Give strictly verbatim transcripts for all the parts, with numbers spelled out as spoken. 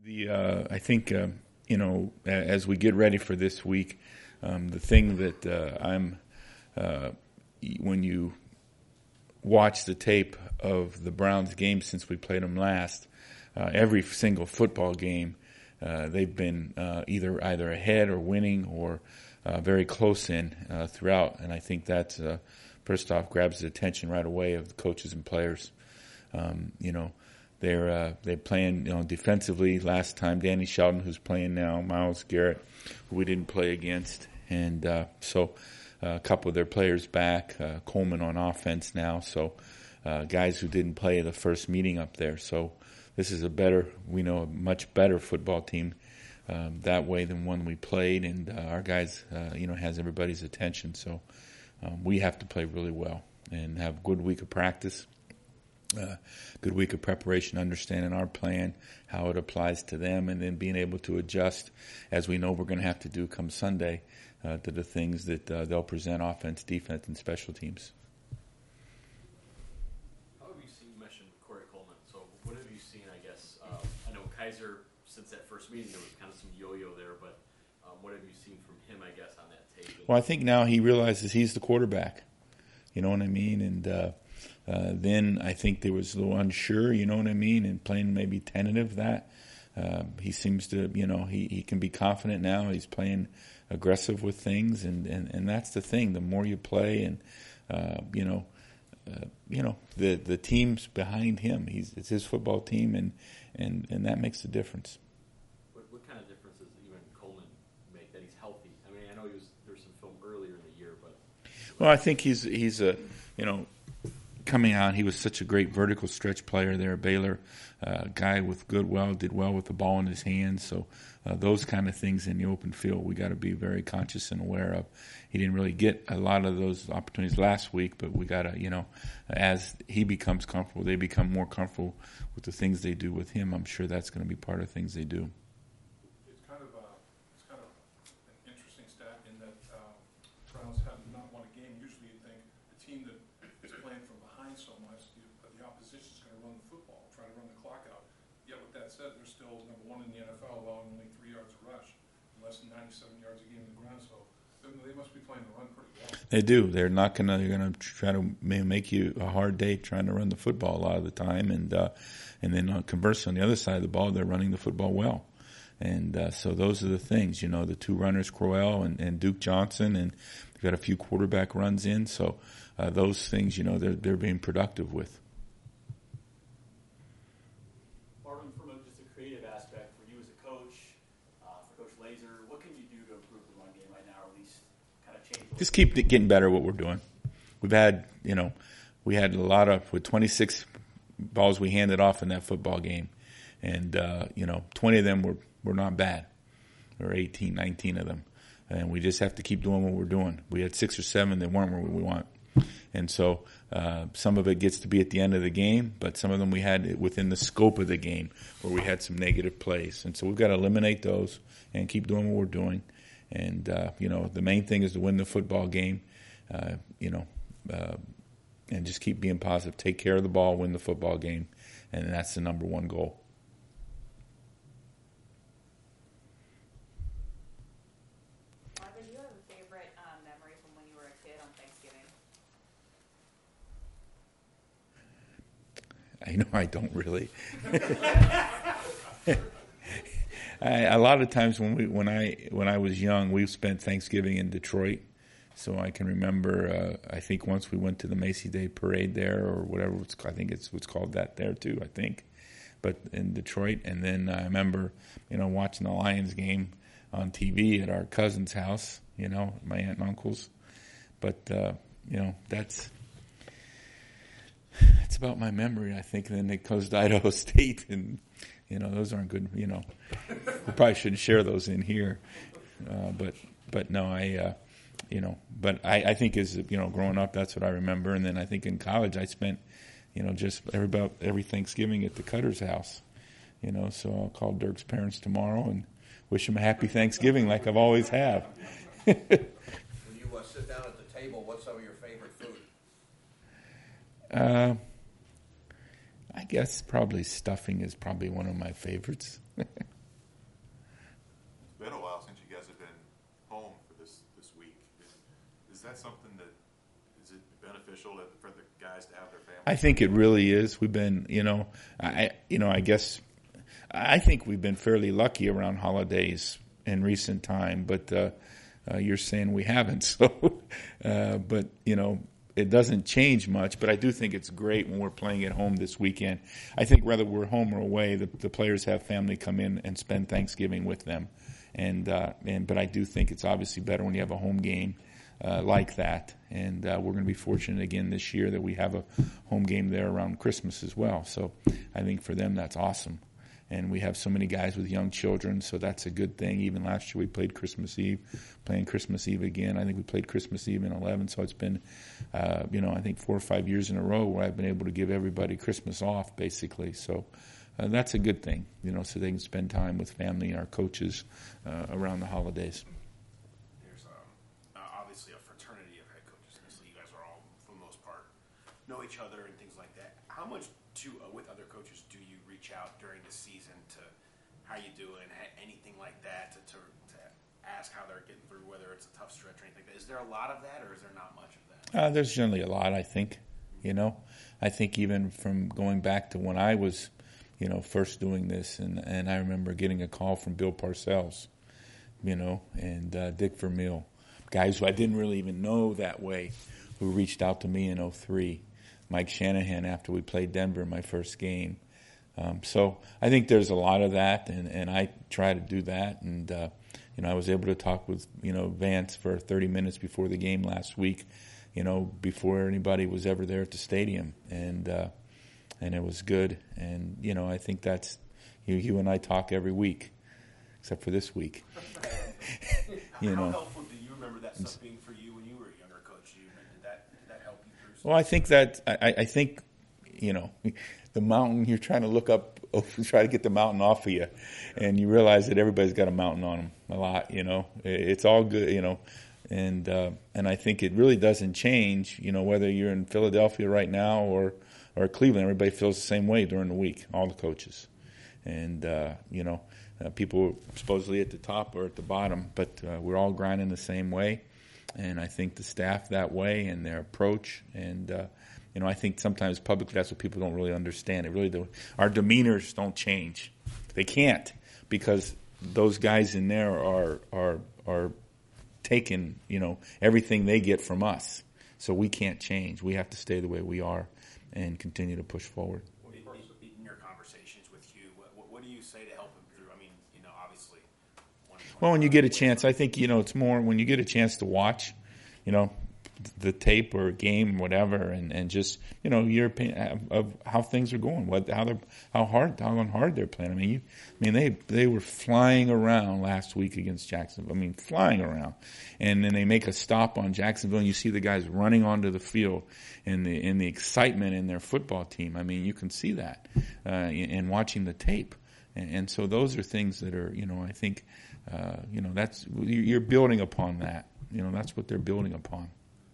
The uh, I think uh, you know as we get ready for this week, um, the thing that uh, I'm uh, when you watch the tape of the Browns game since we played them last, uh, every single football game uh, they've been uh, either either ahead or winning or uh, very close in uh, throughout, and I think that uh, first off grabs the attention right away of the coaches and players. Um, you know. They're uh, they're playing you know defensively. Last time, Danny Shelton, who's playing now, Myles Garrett, who we didn't play against, and uh, so uh, a couple of their players back. Uh, Coleman on offense now, so uh, guys who didn't play the first meeting up there. So this is a better, we know, a much better football team um, that way than one we played, and uh, our guys, uh, you know, has everybody's attention. So um, we have to play really well and have a good week of practice. Uh, good week of preparation, understanding our plan, how it applies to them, and then being able to adjust, as we know we're going to have to do come Sunday, uh, to the things that uh, they'll present offense, defense, and special teams. How have you seen, you mentioned Corey Coleman, so what have you seen, I guess? Uh, I know Kaiser, since that first meeting, there was kind of some yo-yo there, but um, what have you seen from him, I guess, on that tape? Well, I think now he realizes he's the quarterback. You know what I mean? And uh, uh, then I think there was a little unsure, you know what I mean, and playing maybe tentative that. Uh, he seems to, you know, he, he can be confident now. He's playing aggressive with things, and, and, and that's the thing. The more you play and, uh, you know, uh, you know, the, the team's behind him. He's It's his football team, and, and, and that makes a difference. What, what kind of difference does even Coleman make that he's healthy? I mean, I know he was, there was some film earlier in the year, but... Well, I think he's he's a you know coming out. He was such a great vertical stretch player there, Baylor uh, guy with good well did well with the ball in his hands. So uh, those kind of things in the open field, we got to be very conscious and aware of. He didn't really get a lot of those opportunities last week, but we got to you know as he becomes comfortable, they become more comfortable with the things they do with him. I'm sure that's going to be part of things they do. They're still number one in the N F L, allowing only three yards a rush, less than ninety-seven yards a game in the ground. So they must be playing the run pretty well. They do. They're not gonna. They're gonna try to make you a hard day trying to run the football a lot of the time, and uh, and then uh, conversely on the other side of the ball, they're running the football well, and uh, so those are the things. You know, the two runners, Crowell and, and Duke Johnson, and they've got a few quarterback runs in. So uh, those things, you know, they're they're being productive with. Just keep getting better at what we're doing. We've had, you know, we had a lot of, with twenty-six balls we handed off in that football game. And, uh, you know, twenty of them were, were not bad. Or eighteen, nineteen of them. And we just have to keep doing what we're doing. We had six or seven that weren't where we want. And so uh, some of it gets to be at the end of the game, but some of them we had within the scope of the game where we had some negative plays. And so we've got to eliminate those and keep doing what we're doing. And, uh, you know, the main thing is to win the football game, uh, you know, uh, and just keep being positive. Take care of the ball, win the football game, and that's the number one goal. Marvin, do you have a favorite um, memory from when you were a kid on Thanksgiving? I know I don't really. I, a lot of times when we when I when I was young, we spent Thanksgiving in Detroit. So I can remember. Uh, I think once we went to the Macy Day Parade there, or whatever. It's, I think it's what's called that there too. I think, but in Detroit, and then I remember, you know, watching the Lions game on T V at our cousin's house. You know, my aunt and uncle's. But uh, you know, that's that's about my memory. I think. And then it goes to Idaho State and. You know, those aren't good, you know. We probably shouldn't share those in here. Uh, but, but no, I, uh, you know, but I, I think as, you know, growing up, that's what I remember. And then I think in college I spent, you know, just every, about every Thanksgiving at the Cutter's house. You know, so I'll call Dirk's parents tomorrow and wish them a happy Thanksgiving like I've always have. When you uh, sit down at the table, what's some of your favorite food? Uh, I guess probably stuffing is probably one of my favorites. that something that is it beneficial for the guys to have their family? I think it really is. We've been, you know, I, you know, I guess, I think we've been fairly lucky around holidays in recent time, but uh, uh, you're saying we haven't. So, uh, but you know, it doesn't change much. But I do think it's great when we're playing at home this weekend. I think whether we're home or away, the, the players have family come in and spend Thanksgiving with them. And uh, and but I do think it's obviously better when you have a home game uh, like that. And uh, we're going to be fortunate again this year that we have a home game there around Christmas as well. So I think for them that's awesome. And we have so many guys with young children, so that's a good thing. Even last year we played Christmas Eve, playing Christmas Eve again. I think we played Christmas Eve in eleven, so it's been, uh, you know, I think four or five years in a row where I've been able to give everybody Christmas off, basically. So uh, that's a good thing, you know, so they can spend time with family, our coaches, uh, around the holidays. There's um, uh, obviously a fraternity of head coaches, so you guys are all, for the most part, know each other and things like that. How much to uh, with other coaches do you reach out during the season to how you doing, anything like that, to, to, to ask how they're getting through, whether it's a tough stretch or anything like that? Is there a lot of that, or is there not much of that? Uh, there's generally a lot, I think. You know, I think even from going back to when I was, you know, first doing this, and, and I remember getting a call from Bill Parcells, you know, and uh, Dick Vermeil, guys who I didn't really even know that way, who reached out to me in oh three. Mike Shanahan after we played Denver in my first game. Um, so I think there's a lot of that, and, and I try to do that. And, uh, you know, I was able to talk with, you know, Vance for thirty minutes before the game last week, you know, before anybody was ever there at the stadium. And uh, and it was good. And, you know, I think that's, you, you and I talk every week, except for this week. you know. How helpful do you remember that stuff being for you when you were a younger coach? You, did, that, did that help you through stuff? Well, I think that, I, I think, you know, the mountain, you're trying to look up, try to get the mountain off of you, and you realize that everybody's got a mountain on them a lot, you know. It's all good, you know, and uh, and I think it really doesn't change, you know, whether you're in Philadelphia right now or, or Cleveland. Everybody feels the same way during the week, all the coaches. And, uh, you know, uh, people supposedly at the top or at the bottom, but uh, we're all grinding the same way. And I think the staff that way and their approach, and uh, you know, I think sometimes publicly that's what people don't really understand. It really do. Our demeanors don't change; they can't, because those guys in there are are are taking, you know, everything they get from us. So we can't change. We have to stay the way we are and continue to push forward. In your conversations with you, what, what do you say to help them through? I mean, you know, obviously. One, well, when you get a chance, I think, you know, it's more when you get a chance to watch, you know, the tape or game, whatever, and, and just, you know, your opinion of how things are going, what, how they're, how hard, how hard they're playing. I mean, you, I mean, they, they were flying around last week against Jacksonville. I mean, flying around, and then they make a stop on Jacksonville, and you see the guys running onto the field, and the, and the excitement in their football team. I mean, you can see that, uh, in, in watching the tape, and, and so those are things that are, you know, I think, uh, you know, that's, you're building upon that. You know, that's what they're building upon.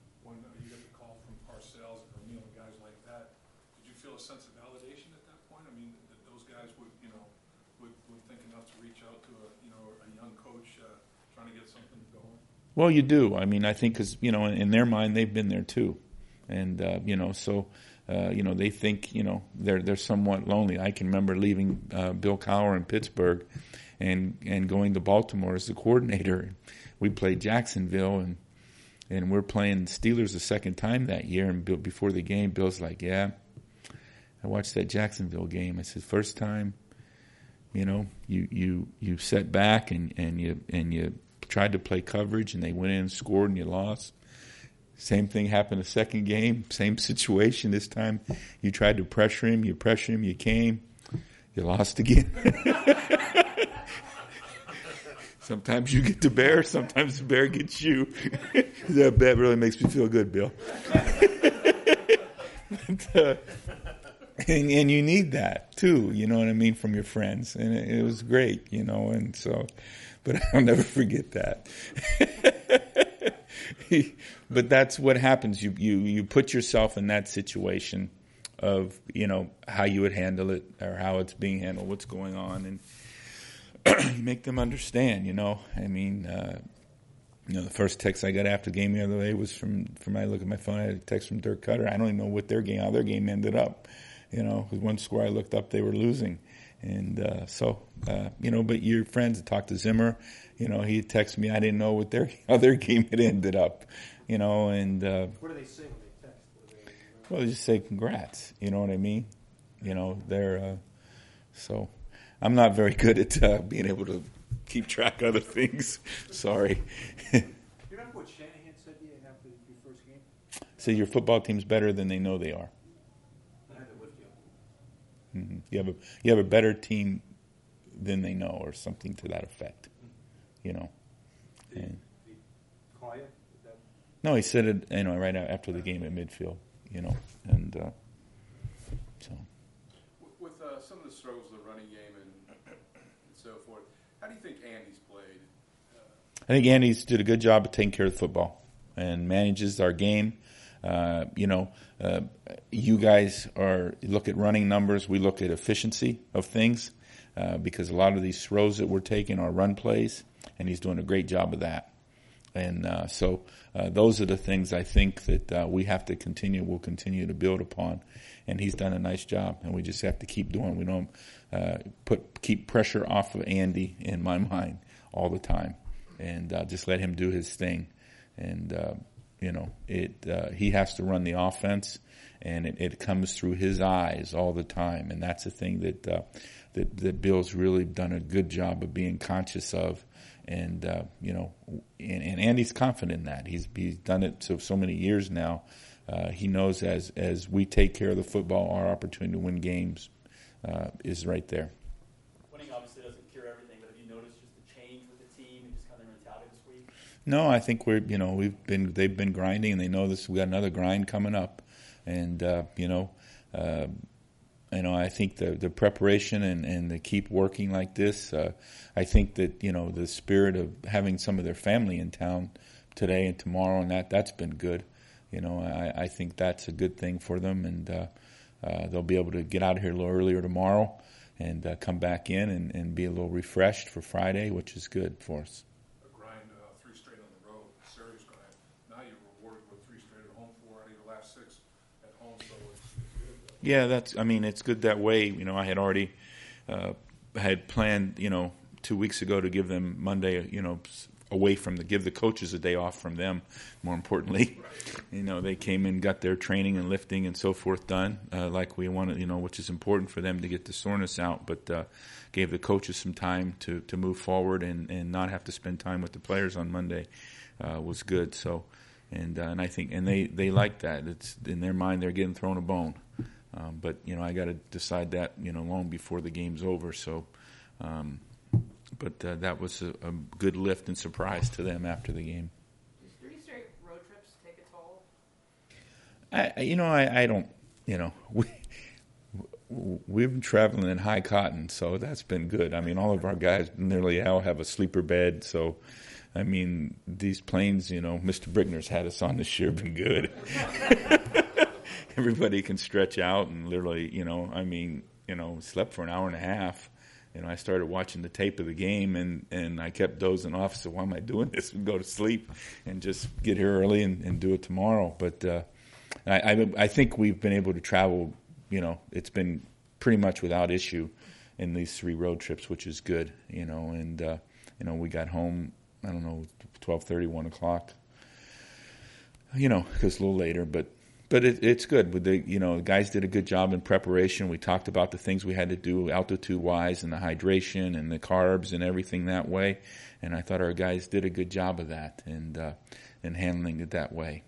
Well, you do. I mean, I think because, you know, in, in their mind, they've been there too. And, uh, you know, so, uh, you know, they think, you know, they're they're somewhat lonely. I can remember leaving uh, Bill Cowher in Pittsburgh and and going to Baltimore as the coordinator. We played Jacksonville, and and we're playing Steelers the second time that year. And Bill, before the game, Bill's like, yeah, I watched that Jacksonville game. I said, first time, you know, you, you, you set back and, and you and you tried to play coverage, and they went in and scored, and you lost. Same thing happened the second game, same situation. This time you tried to pressure him, you pressure him, you came, you lost again. Sometimes you get the bear, sometimes the bear gets you. That bet really makes me feel good, Bill. but, uh, and, and you need that too, you know what I mean, from your friends. And it, it was great, you know, and so... But I'll never forget that. But that's what happens. You, you you put yourself in that situation of, you know, how you would handle it or how it's being handled, what's going on. And you make them understand, you know. I mean, uh, You know, the first text I got after the game the other day was from, from I look at my phone, I had a text from Dirk Cutter. I don't even know what their game, how their game ended up. You know, with one score I looked up, they were losing. And uh, so, uh, you know, but your friends talked to Zimmer, you know, he texted me, I didn't know what their, how their game had ended up, you know, and. Uh, what do they say when they text? What do they, well, they just say congrats, you know what I mean? You know, they're, uh, so I'm not very good at uh, being able to keep track of other things. Sorry. you remember what Shanahan said to you after your first game? So your football team's better than they know they are. I had to lift you up. Mm-hmm. You have a you have a better team than they know, or something to that effect. You know. Did, And, did he call you? That, no, he said it. You know, right after the game at midfield. You know, and uh, so. With uh, some of the struggles of the running game and, and so forth, how do you think Andy's played? Uh, I think Andy's did a good job of taking care of the football and manages our game. Uh, you know, uh, you guys are look at running numbers. We look at efficiency of things uh, because a lot of these throws that we're taking are run plays, and he's doing a great job of that. And uh, so uh, those are the things I think that uh, we have to continue, we'll continue to build upon. And he's done a nice job, and we just have to keep doing. We don't uh, put keep pressure off of Andy in my mind all the time, and uh, just let him do his thing. And uh, you know, it uh, he has to run the offense, and it, it comes through his eyes all the time. And that's the thing that uh, that that Bill's really done a good job of being conscious of. And, uh, you know, and, and Andy's confident in that. He's he's done it so so many years now. Uh, he knows as as we take care of the football, our opportunity to win games uh, is right there. Winning obviously doesn't cure everything, but have you noticed just the change with the team and just kind of their mentality this week? No, I think we're you know we've been they've been grinding, and they know this. We got another grind coming up, and uh, you know. Uh, You know, I think the, the preparation and, and the keep working like this, uh, I think that, you know, the spirit of having some of their family in town today and tomorrow, and that, that's been good. You know, I, I think that's a good thing for them, and uh, uh, they'll be able to get out of here a little earlier tomorrow and uh, come back in and, and be a little refreshed for Friday, which is good for us. a grind, uh, three straight on the road, serious grind. Now you're rewarded with three straight at home, four out of your last six at home, so it's, it's good. Yeah, that's. I mean, it's good that way. You know, I had already uh, had planned, you know, two weeks ago to give them Monday, you know, away from the give the coaches a day off from them. More importantly, you know, they came in, got their training and lifting and so forth done, uh, like we wanted, you know, which is important for them to get the soreness out. But uh, gave the coaches some time to, to move forward and, and not have to spend time with the players on Monday uh, was good. So, and uh, and I think and they they like that. It's in their mind they're getting thrown a bone. Um, but, you know, I got to decide that, you know, long before the game's over. So, um, but uh, that was a, a good lift and surprise to them after the game. Does three straight road trips take a toll? I, you know, I, I don't, you know, we, we've been traveling in high cotton, so that's been good. I mean, all of our guys nearly all have a sleeper bed. So, I mean, these planes, you know, Mister Brickner's had us on this year, been good. Everybody can stretch out and literally, you know, I mean, you know, slept for an hour and a half. You know, I started watching the tape of the game, and, and I kept dozing off. So why am I doing this? And go to sleep and just get here early and, and do it tomorrow. But uh, I, I I think we've been able to travel. You know, it's been pretty much without issue in these three road trips, which is good. You know, and uh, you know, we got home. I don't know, twelve thirty, one o'clock. You know, because a little later, but. But it, it's good. With the, you know, the guys did a good job in preparation. We talked about the things we had to do altitude-wise and the hydration and the carbs and everything that way. And I thought our guys did a good job of that and uh, and handling it that way.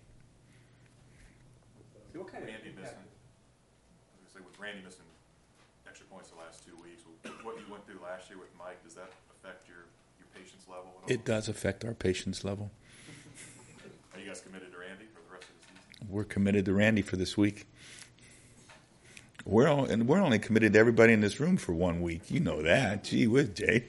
So what kind of Randy impact- missing, I was gonna say with Randy missing extra points the last two weeks, what you went through last year with Mike, does that affect your, your patience level at all? It does affect our patience level. Are you guys committed to Randy for the rest of the season? We're committed to Randy for this week. We're all, and we're only committed to everybody in this room for one week. You know that. Gee whiz, Jay.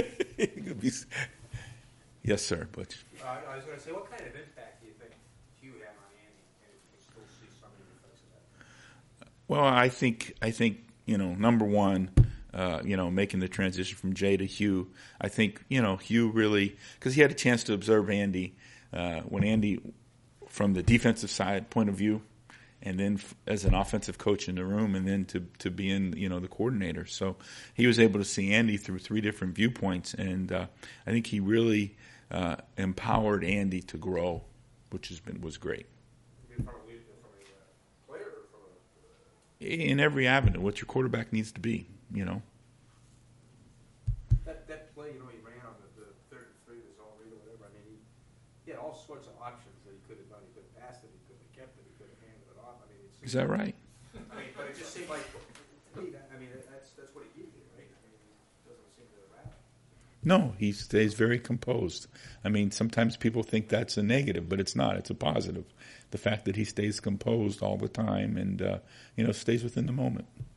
Yes, sir, Butch. Uh, I was going to say, what kind of impact do you think you have on Andy, and if you still see some of the effects of that? Well, I think I think you know. Number one, uh, you know, making the transition from Jay to Hugh. I think, you know, Hugh really, because he had a chance to observe Andy uh, when Andy, from the defensive side point of view, and then f- as an offensive coach in the room, and then to to be in, you know, the coordinator. So he was able to see Andy through three different viewpoints, and uh, I think he really uh, empowered Andy to grow, which has been was great. From a, from a uh, player or from a, In every avenue, what your quarterback needs to be, you know. that, that play, you know, he ran on the, the third and three, the zone read or whatever, I mean, he, he had all sorts of options that he could have done. He could have passed it, he could have kept it, he could have handed it off. I mean, it Is that right? I mean, but it just seemed like, to me, that, I mean, that's, that's what he gives you, right? I mean, he doesn't seem to rattle. No, he stays very composed. I mean, sometimes people think that's a negative, but it's not. It's a positive. The fact that he stays composed all the time and, uh, you know, stays within the moment.